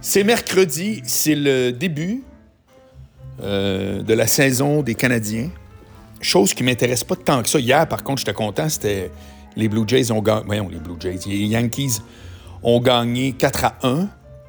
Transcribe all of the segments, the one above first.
C'est mercredi, c'est le début de la saison des Canadiens. Chose qui ne m'intéresse pas tant que ça. Hier, par contre, j'étais content, c'était les Blue Jays ont gagné. Voyons, les Blue Jays. Les Yankees ont gagné 4-1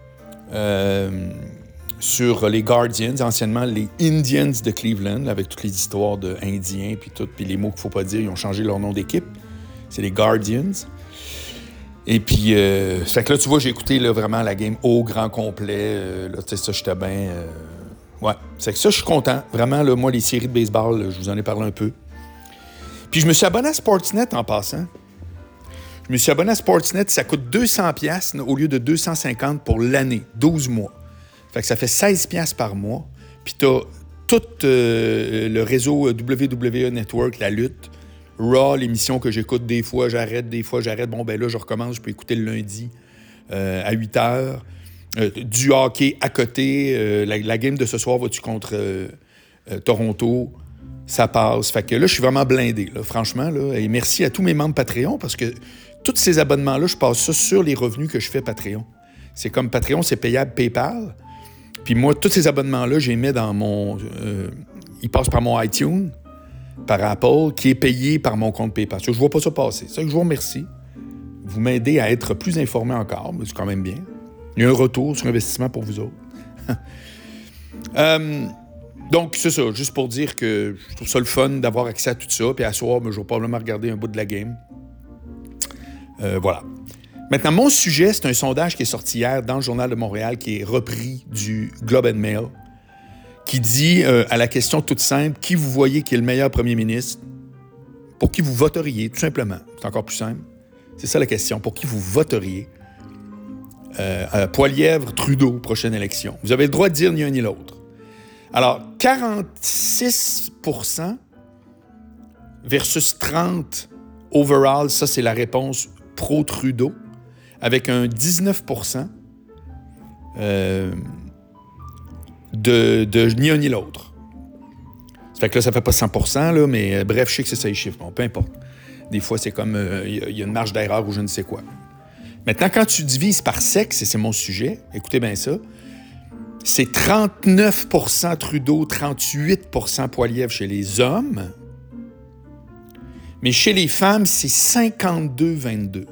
sur les Guardians, anciennement les Indians de Cleveland, avec toutes les histoires d'Indiens puis tout, puis les mots qu'il ne faut pas dire, ils ont changé leur nom d'équipe. C'est les Guardians. Et puis, fait que là, tu vois, j'ai écouté là, vraiment la game au grand complet. Là, tu sais, ça, j'étais bien... ouais, c'est que ça, je suis content. Vraiment, là, moi, les séries de baseball, là, je vous en ai parlé un peu. Puis, je me suis abonné à Sportsnet en passant. Je me suis abonné à Sportsnet. Ça coûte 200$ au lieu de 250$ pour l'année, 12 mois. Fait que ça fait 16$ par mois. Puis, t'as tout le réseau WWE Network, la lutte. Raw, l'émission que j'écoute des fois, j'arrête. Bon, ben là, je recommence, je peux écouter le lundi à 8h. Du hockey à côté. La game de ce soir, vas-tu contre Toronto? Ça passe. Fait que là, je suis vraiment blindé, là, franchement. Là, et merci à tous mes membres Patreon, parce que tous ces abonnements-là, je passe ça sur les revenus que je fais Patreon. C'est comme Patreon, c'est payable PayPal. Puis moi, tous ces abonnements-là, je les mets dans mon... ils passent par mon iTunes, par Apple, qui est payé par mon compte PayPal. Je ne vois pas ça passer. C'est ça que je vous remercie. Vous m'aidez à être plus informé encore, mais c'est quand même bien. Il y a un retour sur investissement pour vous autres. Donc, c'est ça, juste pour dire que je trouve ça le fun d'avoir accès à tout ça. Puis à soir, je vais probablement regarder un bout de la game. Voilà. Maintenant, mon sujet, c'est un sondage qui est sorti hier dans le Journal de Montréal, qui est repris du Globe and Mail, qui dit, à la question toute simple, qui vous voyez qui est le meilleur premier ministre, pour qui vous voteriez, tout simplement. C'est encore plus simple. C'est ça la question. Pour qui vous voteriez? Poilievre, Trudeau, prochaine élection. Vous avez le droit de dire ni un ni l'autre. Alors, 46% versus 30% overall, ça, c'est la réponse pro-Trudeau, avec un 19% de ni un ni l'autre. Ça fait que là, ça fait pas 100%, là, mais bref, je sais que c'est ça les chiffres. Bon, peu importe. Des fois, c'est comme y a une marge d'erreur ou je ne sais quoi. Maintenant, quand tu divises par sexe, et c'est mon sujet, écoutez bien ça, c'est 39% Trudeau, 38% Poilievre chez les hommes, mais chez les femmes, c'est 52-22.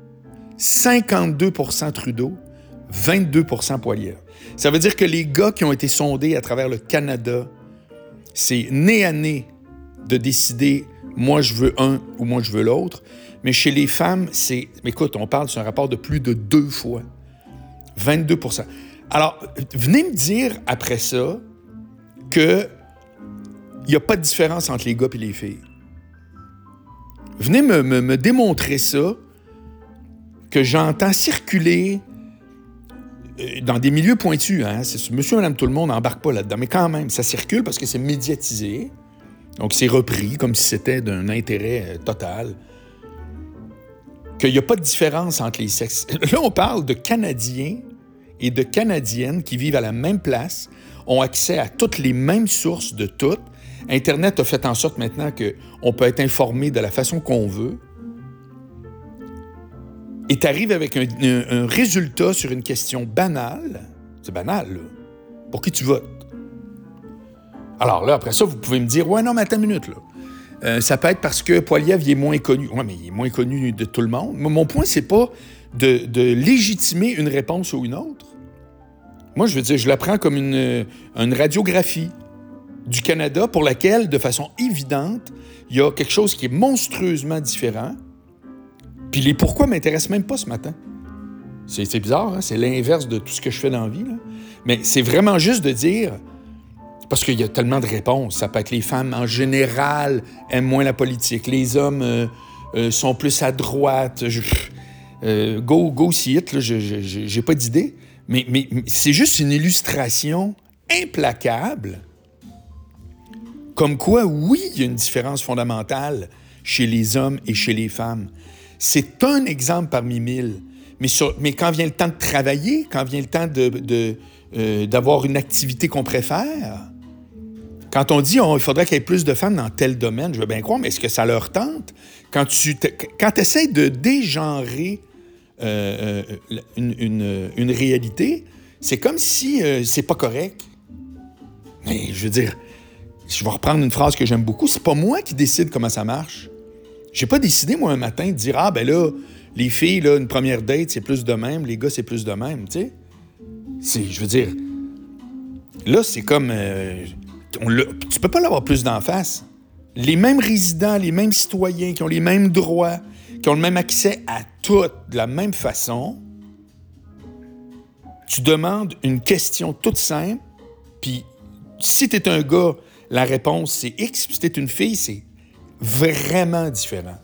52% Trudeau, 22% Poilievre. Ça veut dire que les gars qui ont été sondés à travers le Canada, c'est nez à nez de décider moi je veux un ou moi je veux l'autre. Mais chez les femmes, c'est... Écoute, on parle sur un rapport de plus de 2 fois. 22%. Alors, venez me dire après ça qu'il n'y a pas de différence entre les gars et les filles. Venez me démontrer ça, que j'entends circuler dans des milieux pointus. Hein? Monsieur, madame, tout le monde n'embarque pas là-dedans. Mais quand même, ça circule parce que c'est médiatisé. Donc, c'est repris comme si c'était d'un intérêt total. Qu'il n'y a pas de différence entre les sexes. Là, on parle de Canadiens et de Canadiennes qui vivent à la même place, ont accès à toutes les mêmes sources de toutes. Internet a fait en sorte maintenant qu'on peut être informé de la façon qu'on veut. Et tu arrives avec un résultat sur une question banale. C'est banal, là. Pour qui tu votes? Alors là, après ça, vous pouvez me dire, ouais, non, mais attends une minute, là. Ça peut être parce que Poilievre, il est moins connu. Oui, mais il est moins connu de tout le monde. Mon point, c'est pas de légitimer une réponse ou une autre. Moi, je veux dire, je la prends comme une radiographie du Canada pour laquelle, de façon évidente, il y a quelque chose qui est monstrueusement différent. Puis les pourquoi m'intéressent même pas ce matin. C'est bizarre, hein? C'est l'inverse de tout ce que je fais dans la vie, là. Mais c'est vraiment juste de dire... Parce qu'il y a tellement de réponses. Ça peut être les femmes, en général, aiment moins la politique. Les hommes sont plus à droite. Go see it, là, j'ai pas d'idée. Mais c'est juste une illustration implacable. Comme quoi, oui, il y a une différence fondamentale chez les hommes et chez les femmes. C'est un exemple parmi 1000. Mais quand vient le temps de travailler, quand vient le temps d'avoir une activité qu'on préfère... Quand on dit il faudrait qu'il y ait plus de femmes dans tel domaine, je veux bien croire, mais est-ce que ça leur tente? Quand tu essaies de dégenrer une réalité, C'est comme si c'est pas correct. Mais je veux dire, je vais reprendre une phrase que j'aime beaucoup, c'est pas moi qui décide comment ça marche. J'ai pas décidé, moi, un matin, de dire « Ah, ben là, les filles, là, une première date, c'est plus de même, les gars, c'est plus de même. » Tu sais? Je veux dire, là, c'est comme... tu peux pas l'avoir plus d'en face. Les mêmes résidents, les mêmes citoyens qui ont les mêmes droits, qui ont le même accès à tout de la même façon, tu demandes une question toute simple, puis si t'es un gars, la réponse, c'est X, puis si t'es une fille, c'est vraiment différent.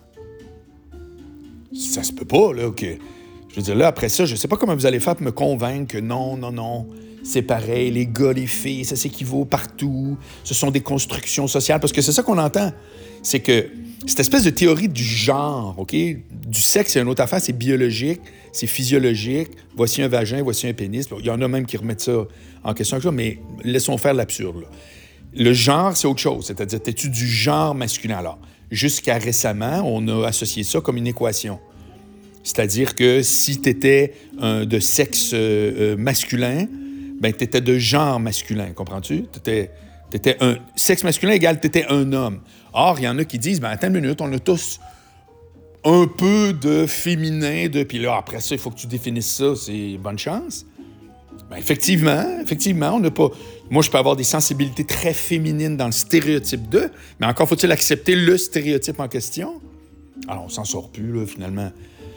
Ça se peut pas, là, que... Je veux dire, là, après ça, je sais pas comment vous allez faire pour me convaincre que non, c'est pareil, les gars, les filles, ça s'équivaut partout, ce sont des constructions sociales, parce que c'est ça qu'on entend, c'est que cette espèce de théorie du genre, OK? Du sexe, c'est une autre affaire, c'est biologique, c'est physiologique, voici un vagin, voici un pénis, il y en a même qui remettent ça en question, mais laissons faire l'absurde, là. Le genre, c'est autre chose, c'est-à-dire, t'es-tu du genre masculin? Alors, jusqu'à récemment, on a associé ça comme une équation. C'est-à-dire que si tu étais de sexe masculin, ben tu étais de genre masculin, comprends-tu? T'étais un sexe masculin égale tu étais un homme. Or, il y en a qui disent, ben attends une minute, on a tous un peu de féminin, puis là, après ça, il faut que tu définisses ça, c'est bonne chance. Ben effectivement, on n'a pas... Moi, je peux avoir des sensibilités très féminines dans le stéréotype de, mais encore faut-il accepter le stéréotype en question? Alors, on s'en sort plus, là, finalement.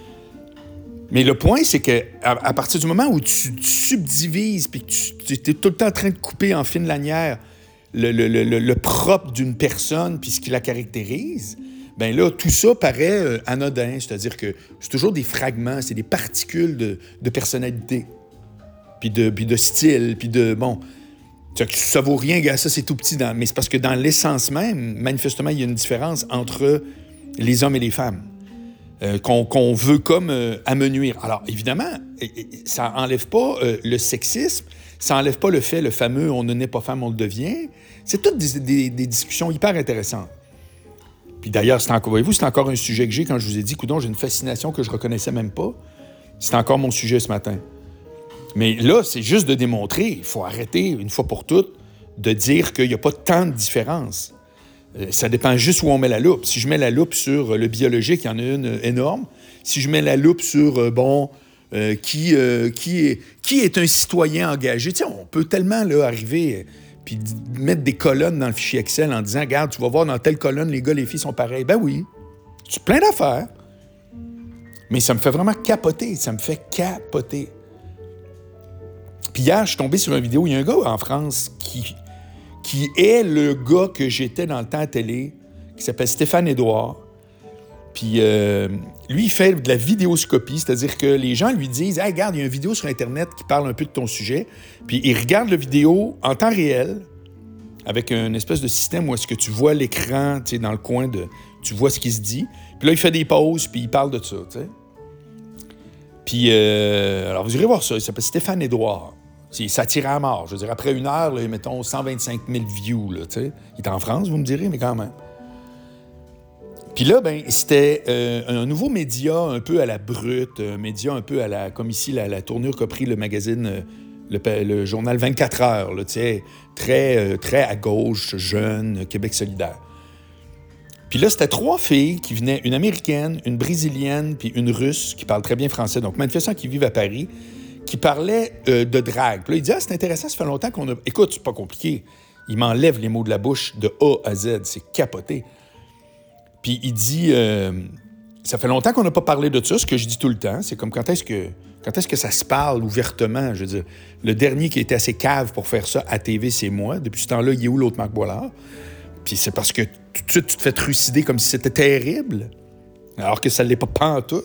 Mais le point, c'est qu'à partir du moment où tu subdivises puis que tu es tout le temps en train de couper en fine lanière le propre d'une personne puis ce qui la caractérise, bien là, tout ça paraît anodin. C'est-à-dire que c'est toujours des fragments, c'est des particules de personnalité, puis de style, puis de... Bon, ça vaut rien, gars, ça, c'est tout petit. Mais c'est parce que dans l'essence même, manifestement, il y a une différence entre les hommes et les femmes. Qu'on veut comme amenuire. Alors, évidemment, ça enlève pas le sexisme, ça enlève pas le fait, le fameux « on ne naît pas femme, on le devient ». C'est toutes des discussions hyper intéressantes. Puis d'ailleurs, voyez-vous, c'est encore un sujet que j'ai quand je vous ai dit « Coudon, j'ai une fascination que je reconnaissais même pas ». C'est encore mon sujet ce matin. Mais là, c'est juste de démontrer, il faut arrêter, une fois pour toutes, de dire qu'il n'y a pas tant de différence. Ça dépend juste où on met la loupe. Si je mets la loupe sur le biologique, il y en a une énorme. Si je mets la loupe sur, qui est un citoyen engagé, tu sais, on peut tellement là, arriver puis mettre des colonnes dans le fichier Excel en disant, regarde, tu vas voir dans telle colonne, les gars, les filles sont pareils. Ben oui, c'est plein d'affaires. Mais ça me fait vraiment capoter. Ça me fait capoter. Puis hier, je suis tombé sur une vidéo, il y a un gars en France qui est le gars que j'étais dans le temps à télé, qui s'appelle Stéphane Édouard. Puis lui, il fait de la vidéoscopie, c'est-à-dire que les gens lui disent « Hey, regarde, il y a une vidéo sur Internet qui parle un peu de ton sujet. » Puis il regarde la vidéo en temps réel, avec une espèce de système où est-ce que tu vois l'écran, tu sais, dans le coin, tu vois ce qui se dit. Puis là, il fait des pauses, puis il parle de ça, tu sais. Puis, alors, vous irez voir ça, il s'appelle Stéphane Édouard. Ça tire à mort. Je veux dire, après une heure, là, mettons 125 000 views. Là, il est en France, vous me direz, mais quand même. Puis là, ben, c'était un nouveau média un peu à la brute, un média un peu à la... Comme ici, la tournure qu'a pris le magazine, le journal 24 heures, là, très à gauche, jeune, Québec solidaire. Puis là, c'était 3 filles qui venaient, une Américaine, une Brésilienne, puis une Russe qui parle très bien français, donc manifestement qui vivent à Paris, qui parlait de drague. Puis là, il dit « Ah, c'est intéressant, ça fait longtemps qu'on a... » Écoute, c'est pas compliqué. Il m'enlève les mots de la bouche de A à Z. C'est capoté. Puis il dit ça fait longtemps qu'on n'a pas parlé de ça, ce que je dis tout le temps. C'est comme quand est-ce que ça se parle ouvertement? Je veux dire, le dernier qui était assez cave pour faire ça à TV, c'est moi. Depuis ce temps-là, il est où l'autre Marc Boilard? Puis c'est parce que tout de suite, tu te fais trucider comme si c'était terrible, alors que ça ne l'est pas pantoute.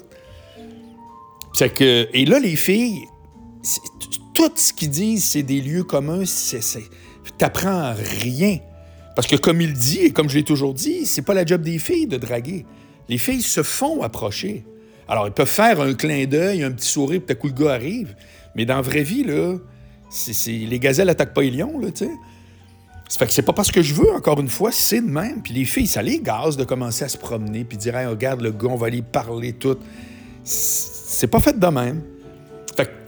C'est que... Et là, les filles... Tout ce qu'ils disent, c'est des lieux communs, t'apprends rien. Parce que comme il dit, et comme je l'ai toujours dit, c'est pas la job des filles de draguer. Les filles se font approcher. Alors, ils peuvent faire un clin d'œil, un petit sourire, puis tout à coup, le gars arrive. Mais dans la vraie vie, là, les gazelles attaquent pas les lions, là, tu sais. Ça fait que c'est pas parce que je veux, encore une fois, c'est de même. Puis les filles, ça les gaze de commencer à se promener, puis dire hey, « Regarde, le gars, on va aller parler tout. » C'est pas fait de même. Fait que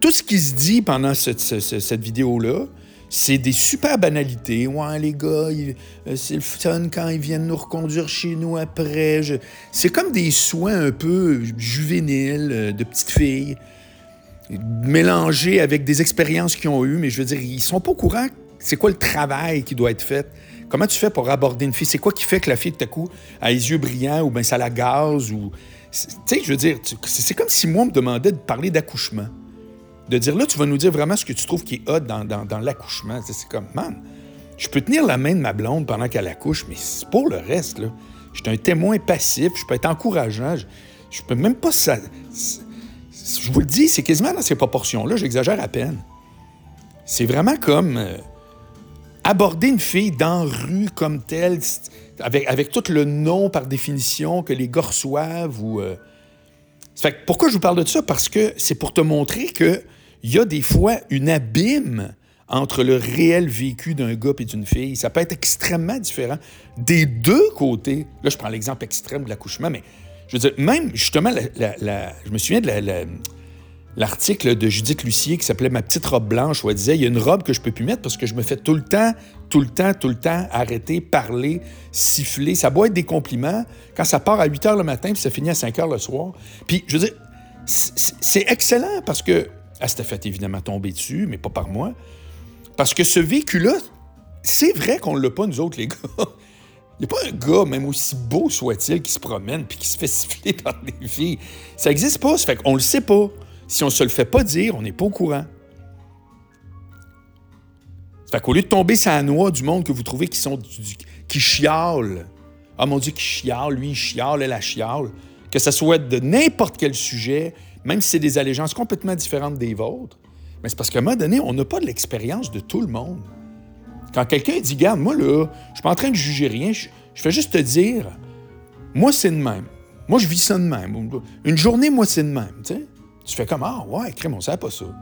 tout ce qui se dit pendant cette vidéo-là, c'est des super banalités. Ouais, les gars, c'est le fun quand ils viennent nous reconduire chez nous après. C'est comme des soins un peu juvéniles de petites filles, mélangés avec des expériences qu'ils ont eues. Mais je veux dire, ils sont pas au courant. C'est quoi le travail qui doit être fait? Comment tu fais pour aborder une fille? C'est quoi qui fait que la fille, tout à coup, a les yeux brillants ou bien ça la gaze? Ou... Tu sais, je veux dire, c'est comme si moi, on me demandait de parler d'accouchement. De dire, là, tu vas nous dire vraiment ce que tu trouves qui est hot dans l'accouchement. C'est comme, man, je peux tenir la main de ma blonde pendant qu'elle accouche, mais c'est pour le reste, là. Je suis un témoin passif, je peux être encourageant, je peux même pas... je vous le dis, c'est quasiment dans ces proportions-là, j'exagère à peine. C'est vraiment comme aborder une fille dans la rue comme telle, avec tout le nom par définition que les gars reçoivent. Fait que pourquoi je vous parle de ça? Parce que c'est pour te montrer qu'il y a des fois une abîme entre le réel vécu d'un gars et d'une fille. Ça peut être extrêmement différent des deux côtés. Là, je prends l'exemple extrême de l'accouchement, mais je veux dire, même justement, je me souviens de l'article de Judith Lucier qui s'appelait « Ma petite robe blanche » où elle disait « Il y a une robe que je peux plus mettre parce que je me fais tout le temps arrêter, parler, siffler. Ça doit être des compliments quand ça part à 8 h le matin puis ça finit à 5 h le soir. » Puis, je veux dire, c'est excellent parce que... Elle s'était fait évidemment tomber dessus, mais pas par moi. Parce que ce vécu-là, c'est vrai qu'on l'a pas, nous autres, les gars. Il n'y a pas un gars, même aussi beau soit-il, qui se promène puis qui se fait siffler par des filles. Ça n'existe pas, ça fait qu'on le sait pas. Si on se le fait pas dire, on n'est pas au courant. Ça fait qu'au lieu de tomber sur la noix du monde que vous trouvez qui chialent, ah mon Dieu, qui chiale, lui, il chiale, elle chiale, que ça soit de n'importe quel sujet, même si c'est des allégeances complètement différentes des vôtres, mais c'est parce qu'à un moment donné, on n'a pas de l'expérience de tout le monde. Quand quelqu'un dit, regarde, moi, là, je suis pas en train de juger rien, je fais juste te dire, moi, c'est de même. Moi, je vis ça de même. Une journée, moi, c'est de même, tu sais. Tu fais comme, ah ouais, crème, on ne savait pas ça.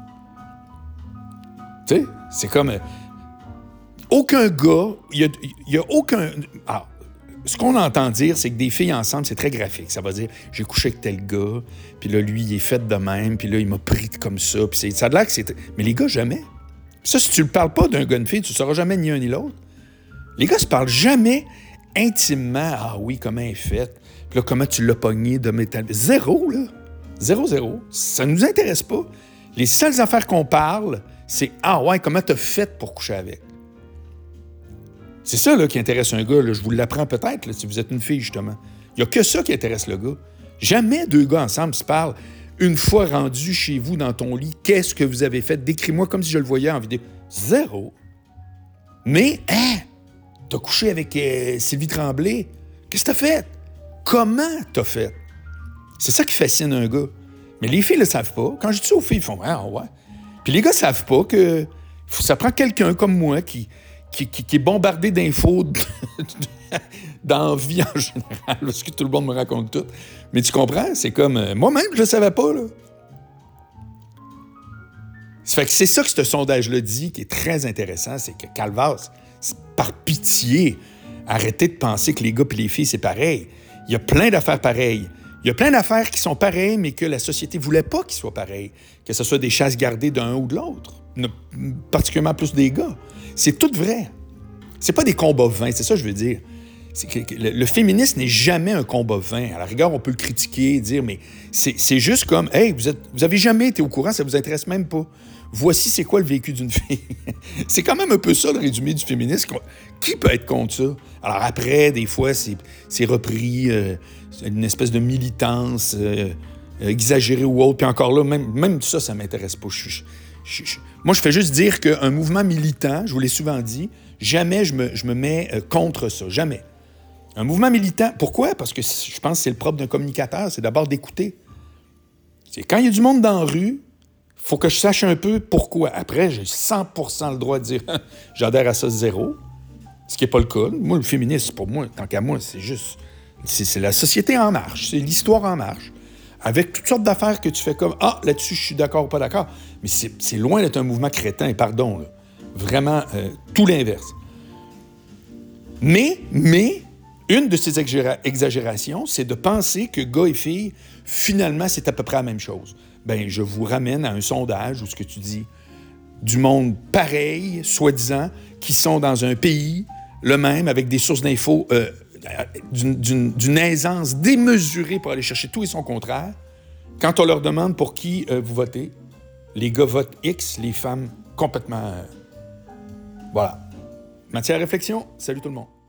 Tu sais, c'est comme... aucun gars, il y a aucun... Ah, ce qu'on entend dire, c'est que des filles ensemble, c'est très graphique. Ça va dire, j'ai couché avec tel gars, puis là, lui, il est fait de même, puis là, il m'a pris comme ça, puis ça a l'air que c'est... Mais les gars, jamais. Ça, si tu ne parles pas d'un gars de fille, tu ne sauras jamais ni un ni l'autre. Les gars ne se parlent jamais intimement. Ah oui, comment elle est faite? Puis là, comment tu l'as pogné de métal? Zéro, là. Zéro. Ça ne nous intéresse pas. Les seules affaires qu'on parle, c'est « Ah ouais, comment t'as fait pour coucher avec? » C'est ça là, qui intéresse un gars. Là. Je vous l'apprends peut-être là, si vous êtes une fille, justement. Il n'y a que ça qui intéresse le gars. Jamais deux gars ensemble se parlent. Une fois rendu chez vous dans ton lit, qu'est-ce que vous avez fait? Décris-moi comme si je le voyais en vidéo. Zéro. Mais, t'as couché avec Sylvie Tremblay. Qu'est-ce que t'as fait? Comment t'as fait? C'est ça qui fascine un gars. Mais les filles ne le savent pas. Quand je dis aux filles, ils font « Ah ouais. » Puis les gars ne savent pas que ça prend quelqu'un comme moi qui est bombardé d'infos dans la vie en général, parce que tout le monde me raconte tout. Mais tu comprends? C'est comme... moi-même, je ne le savais pas, là. Ça fait que c'est ça que ce sondage-là dit, qui est très intéressant, c'est que Calvas, par pitié, arrêtez de penser que les gars et les filles, c'est pareil. Il y a plein d'affaires pareilles. Il y a plein d'affaires qui sont pareilles, mais que la société ne voulait pas qu'ils soient pareils. Que ce soit des chasses gardées d'un ou de l'autre. Particulièrement plus des gars. C'est tout vrai. C'est pas des combats vains, c'est ça que je veux dire. C'est que le féminisme n'est jamais un combat vain. À la rigueur, on peut le critiquer, dire, mais c'est juste comme, hey, vous avez jamais été au courant, ça vous intéresse même pas. Voici c'est quoi le vécu d'une fille. C'est quand même un peu ça le résumé du féminisme. Qui peut être contre ça? Alors après, des fois, c'est repris une espèce de militance exagérée ou autre. Puis encore là, même ça m'intéresse pas. Moi, je fais juste dire qu'un mouvement militant, je vous l'ai souvent dit, jamais je me mets contre ça. Jamais. Un mouvement militant, pourquoi? Parce que je pense que c'est le propre d'un communicateur, c'est d'abord d'écouter. C'est quand il y a du monde dans la rue, il faut que je sache un peu pourquoi. Après, j'ai 100% le droit de dire « j'adhère à ça zéro », ce qui n'est pas le cas. Moi, le féminisme, pour moi, tant qu'à moi, c'est juste... C'est la société en marche, c'est l'histoire en marche. Avec toutes sortes d'affaires que tu fais comme « Ah, là-dessus, je suis d'accord ou pas d'accord ». Mais c'est loin d'être un mouvement crétin, pardon. Là. Vraiment, tout l'inverse. Mais, une de ces exagérations, c'est de penser que gars et filles, finalement, c'est à peu près la même chose. ben je vous ramène à un sondage où ce que tu dis du monde pareil, soi-disant, qui sont dans un pays le même, avec des sources d'infos d'une aisance démesurée pour aller chercher tout et son contraire. Quand on leur demande pour qui vous votez, les gars votent X, les femmes complètement... voilà. Matière à réflexion. Salut tout le monde.